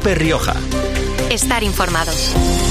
COPE Rioja. Estar informados.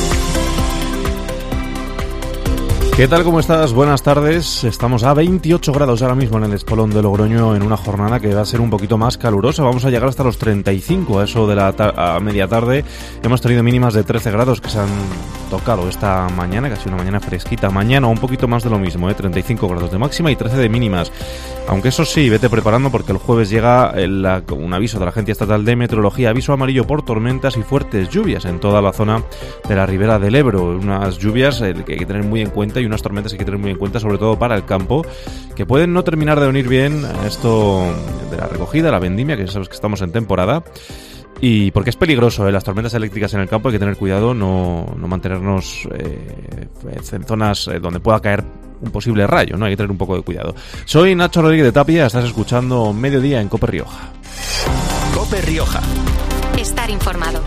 ¿Qué tal? ¿Cómo estás? Buenas tardes. Estamos a 28 grados ahora mismo en el Espolón de Logroño, en una jornada que va a ser un poquito más calurosa. Vamos a llegar hasta los 35, a eso de a media tarde. Hemos tenido mínimas de 13 grados que se han tocado esta mañana, casi una mañana fresquita. Mañana un poquito más de lo mismo, 35 grados de máxima y 13 de mínimas. Aunque eso sí, vete preparando porque el jueves llega un aviso de la Agencia Estatal de Meteorología, aviso amarillo por tormentas y fuertes lluvias en toda la zona de la ribera del Ebro. Unas lluvias que hay que tener muy en cuenta y unas tormentas que hay que tener muy en cuenta, sobre todo para el campo, que pueden no terminar de venir bien esto de la recogida, la vendimia, que sabes que estamos en temporada. Y porque es peligroso, las tormentas eléctricas en el campo, hay que tener cuidado, no mantenernos en zonas donde pueda caer un posible rayo, ¿no? Hay que tener un poco de cuidado. Soy Nacho Rodríguez de Tapia, estás escuchando Mediodía en COPE Rioja. COPE Rioja. Estar informado.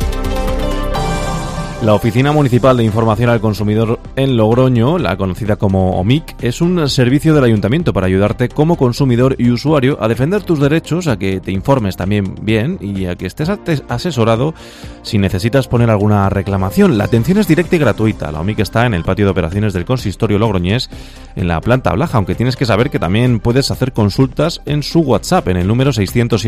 La Oficina Municipal de Información al Consumidor en Logroño, la conocida como OMIC, es un servicio del Ayuntamiento para ayudarte como consumidor y usuario a defender tus derechos, a que te informes también bien y a que estés asesorado si necesitas poner alguna reclamación. La atención es directa y gratuita. La OMIC está en el patio de operaciones del Consistorio logroñés, en la planta baja, aunque tienes que saber que también puedes hacer consultas en su WhatsApp, en el número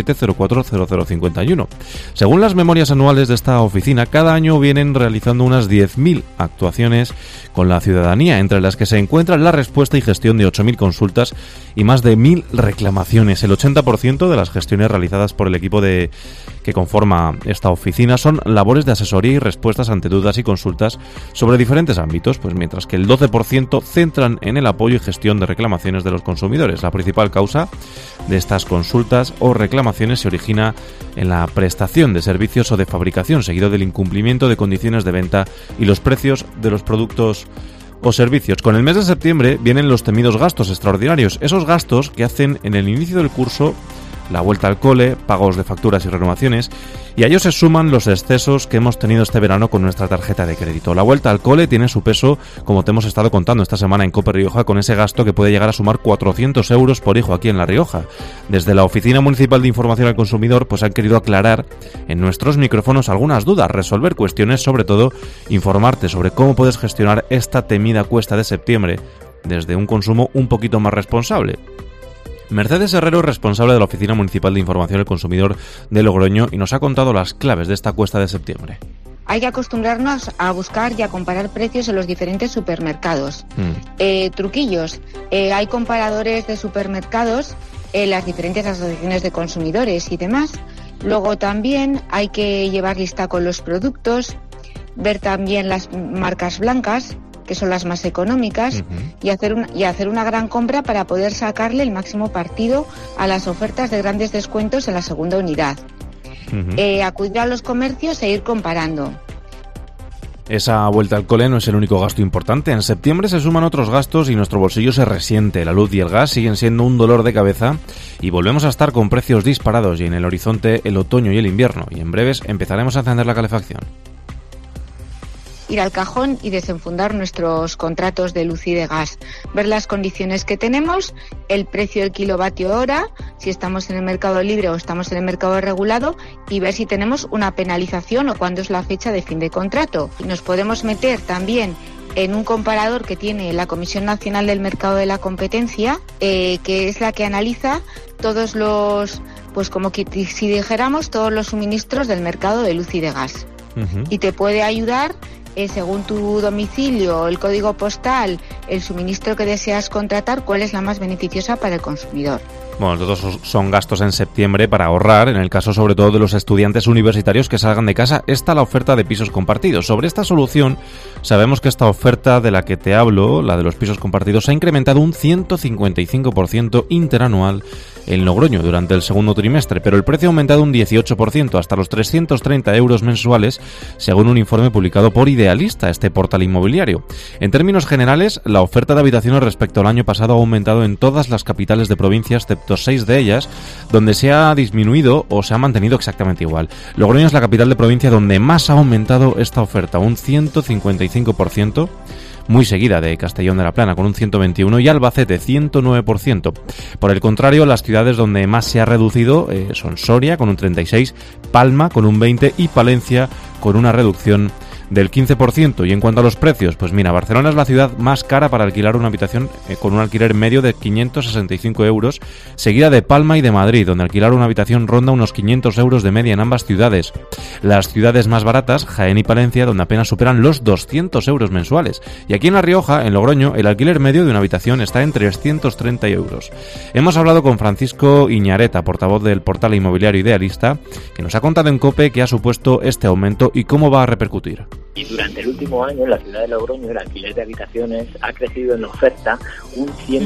607-040051. Según las memorias anuales de esta oficina, cada año vienen realizando unas 10.000 actuaciones con la ciudadanía, entre las que se encuentran la respuesta y gestión de 8.000 consultas y más de 1.000 reclamaciones. El 80% de las gestiones realizadas por el equipo que conforma esta oficina son labores de asesoría y respuestas ante dudas y consultas sobre diferentes ámbitos, pues mientras que el 12% centran en el apoyo y gestión de reclamaciones de los consumidores. La principal causa de estas consultas o reclamaciones se origina en la prestación de servicios o de fabricación, seguido del incumplimiento de condiciones de venta y los precios de los productos o servicios. Con el mes de septiembre vienen los temidos gastos extraordinarios, esos gastos que hacen en el inicio del curso la vuelta al cole, pagos de facturas y renovaciones, y a ellos se suman los excesos que hemos tenido este verano con nuestra tarjeta de crédito. La vuelta al cole tiene su peso, como te hemos estado contando esta semana en COPE Rioja, con ese gasto que puede llegar a sumar 400 euros por hijo aquí en La Rioja. Desde la Oficina Municipal de Información al Consumidor pues han querido aclarar en nuestros micrófonos algunas dudas, resolver cuestiones, sobre todo informarte sobre cómo puedes gestionar esta temida cuesta de septiembre desde un consumo un poquito más responsable. Mercedes Herrero es responsable de la Oficina Municipal de Información al Consumidor de Logroño y nos ha contado las claves de esta cuesta de septiembre. Hay que acostumbrarnos a buscar y a comparar precios en los diferentes supermercados. Truquillos. Hay comparadores de supermercados en las diferentes asociaciones de consumidores y demás. Luego también hay que llevar lista con los productos, ver también las marcas blancas, que son las más económicas, y hacer una gran compra para poder sacarle el máximo partido a las ofertas de grandes descuentos en la segunda unidad. Acudir a los comercios e ir comparando. Esa vuelta al cole no es el único gasto importante. En septiembre se suman otros gastos y nuestro bolsillo se resiente. La luz y el gas siguen siendo un dolor de cabeza y volvemos a estar con precios disparados y en el horizonte el otoño y el invierno. Y en breves empezaremos a encender la calefacción. Ir al cajón y desenfundar nuestros contratos de luz y de gas, ver las condiciones que tenemos, el precio del kilovatio hora, si estamos en el mercado libre o estamos en el mercado regulado, y ver si tenemos una penalización o cuándo es la fecha de fin de contrato. Nos podemos meter también en un comparador que tiene la Comisión Nacional del Mercado de la Competencia, que es la que analiza todos los, pues como que si dijéramos, todos los suministros del mercado de luz y de gas. Y te puede ayudar según tu domicilio, el código postal, el suministro que deseas contratar, cuál es la más beneficiosa para el consumidor. Bueno, todos son gastos en septiembre para ahorrar, en el caso sobre todo de los estudiantes universitarios que salgan de casa. Está la oferta de pisos compartidos. Sobre esta solución, sabemos que esta oferta de la que te hablo, la de los pisos compartidos, ha incrementado un 155% interanual en Logroño durante el segundo trimestre, pero el precio ha aumentado un 18%, hasta los 330 euros mensuales, según un informe publicado por Idealista, este portal inmobiliario. En términos generales, la oferta de habitaciones respecto al año pasado ha aumentado en todas las capitales de provincia, excepto 6 de ellas, donde se ha disminuido o se ha mantenido exactamente igual. Logroño es la capital de provincia donde más ha aumentado esta oferta, un 155%, muy seguida de Castellón de la Plana con un 121% y Albacete 109%. Por el contrario, las ciudades donde más se ha reducido son Soria con un 36%, Palma con un 20% y Palencia con una reducción del 15%. Y en cuanto a los precios, pues mira, Barcelona es la ciudad más cara para alquilar una habitación con un alquiler medio de 565 euros, seguida de Palma y de Madrid, donde alquilar una habitación ronda unos 500 euros de media en ambas ciudades. Las ciudades más baratas, Jaén y Palencia, donde apenas superan los 200 euros mensuales. Y aquí en La Rioja, en Logroño, el alquiler medio de una habitación está en 330 euros. Hemos hablado con Francisco Iñareta, portavoz del portal inmobiliario Idealista, que nos ha contado en COPE qué ha supuesto este aumento y cómo va a repercutir. Y durante el último año en la ciudad de Logroño el alquiler de habitaciones ha crecido en oferta un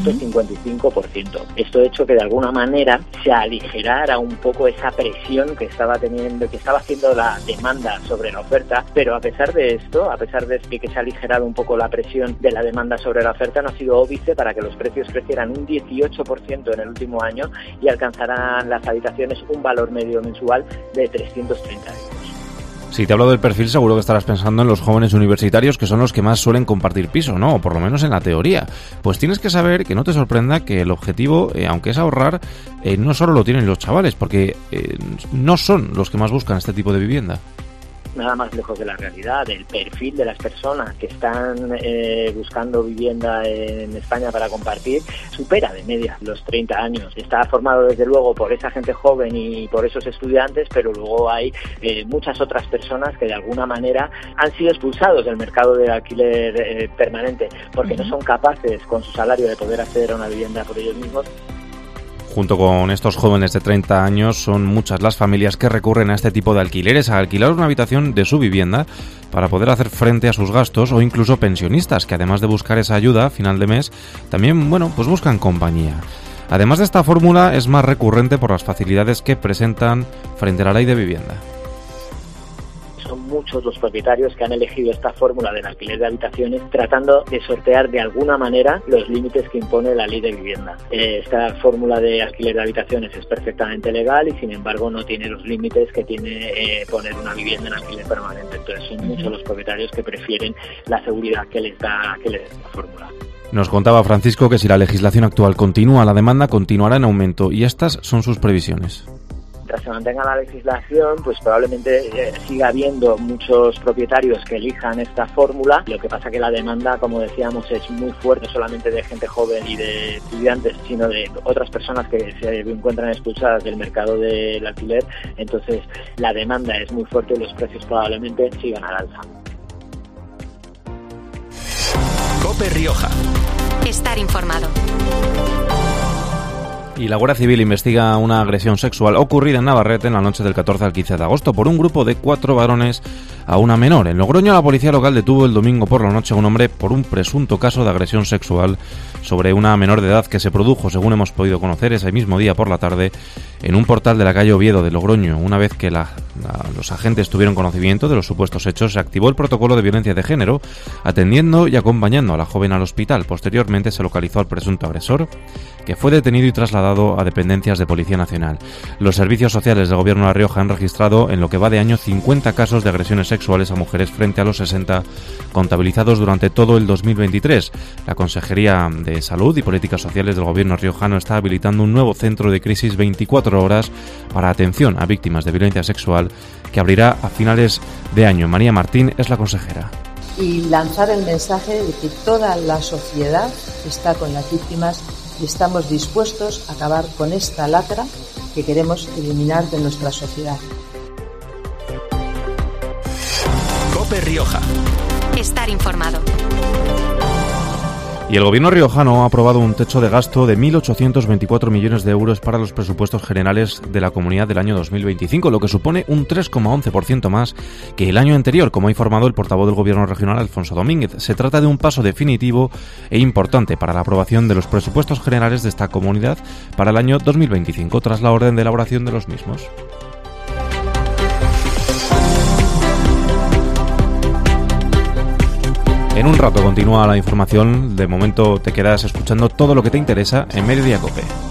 155%. Esto ha hecho que de alguna manera se aligerara un poco esa presión que estaba haciendo la demanda sobre la oferta, pero a pesar de esto, a pesar de que se ha aligerado un poco la presión de la demanda sobre la oferta, no ha sido óbice para que los precios crecieran un 18% en el último año y alcanzarán las habitaciones un valor medio mensual de 330 euros. Si te hablo del perfil, seguro que estarás pensando en los jóvenes universitarios, que son los que más suelen compartir piso, ¿no? O por lo menos en la teoría. Pues tienes que saber que no te sorprenda que el objetivo, aunque es ahorrar, no solo lo tienen los chavales, porque no son los que más buscan este tipo de vivienda. Nada más lejos de la realidad. El perfil de las personas que están buscando vivienda en España para compartir supera de media los 30 años. Está formado desde luego por esa gente joven y por esos estudiantes, pero luego hay muchas otras personas que de alguna manera han sido expulsados del mercado del alquiler permanente porque no son capaces con su salario de poder acceder a una vivienda por ellos mismos. Junto con estos jóvenes de 30 años, son muchas las familias que recurren a este tipo de alquileres, a alquilar una habitación de su vivienda para poder hacer frente a sus gastos, o incluso pensionistas que además de buscar esa ayuda a final de mes, también, pues buscan compañía. Además de esta fórmula, es más recurrente por las facilidades que presentan frente a la ley de vivienda. Son muchos los propietarios que han elegido esta fórmula del alquiler de habitaciones tratando de sortear de alguna manera los límites que impone la ley de vivienda. Esta fórmula de alquiler de habitaciones es perfectamente legal y sin embargo no tiene los límites que tiene poner una vivienda en alquiler permanente. Entonces son muchos los propietarios que prefieren la seguridad que les da la fórmula. Nos contaba Francisco que si la legislación actual continúa, la demanda continuará en aumento y estas son sus previsiones. Mientras se mantenga la legislación, pues probablemente siga habiendo muchos propietarios que elijan esta fórmula. Lo que pasa que la demanda, como decíamos, es muy fuerte, no solamente de gente joven y de estudiantes, sino de otras personas que se encuentran expulsadas del mercado del alquiler. Entonces, la demanda es muy fuerte y los precios probablemente sigan al alza. COPE Rioja. Estar informado. Y la Guardia Civil investiga una agresión sexual ocurrida en Navarrete en la noche del 14 al 15 de agosto por un grupo de 4 varones a una menor. En Logroño, la policía local detuvo el domingo por la noche a un hombre por un presunto caso de agresión sexual sobre una menor de edad que se produjo, según hemos podido conocer, ese mismo día por la tarde en un portal de la calle Oviedo de Logroño. Una vez que los agentes tuvieron conocimiento de los supuestos hechos, se activó el protocolo de violencia de género, atendiendo y acompañando a la joven al hospital. Posteriormente se localizó al presunto agresor, que fue detenido y trasladado a dependencias de Policía Nacional. Los servicios sociales del Gobierno de La Rioja han registrado en lo que va de año 50 casos de agresiones sexuales a mujeres frente a los 60 contabilizados durante todo el 2023. La Consejería de Salud y Políticas Sociales del Gobierno riojano está habilitando un nuevo centro de crisis 24 horas para atención a víctimas de violencia sexual que abrirá a finales de año. María Martín es la consejera. Y lanzar el mensaje de que toda la sociedad está con las víctimas y estamos dispuestos a acabar con esta lacra que queremos eliminar de nuestra sociedad. COPE Rioja. Estar informado. Y el Gobierno riojano ha aprobado un techo de gasto de 1.824 millones de euros para los presupuestos generales de la comunidad del año 2025, lo que supone un 3,11% más que el año anterior, como ha informado el portavoz del Gobierno regional, Alfonso Domínguez. Se trata de un paso definitivo e importante para la aprobación de los presupuestos generales de esta comunidad para el año 2025, tras la orden de elaboración de los mismos. En un rato continúa la información. De momento te quedas escuchando todo lo que te interesa en Mediodía COPE.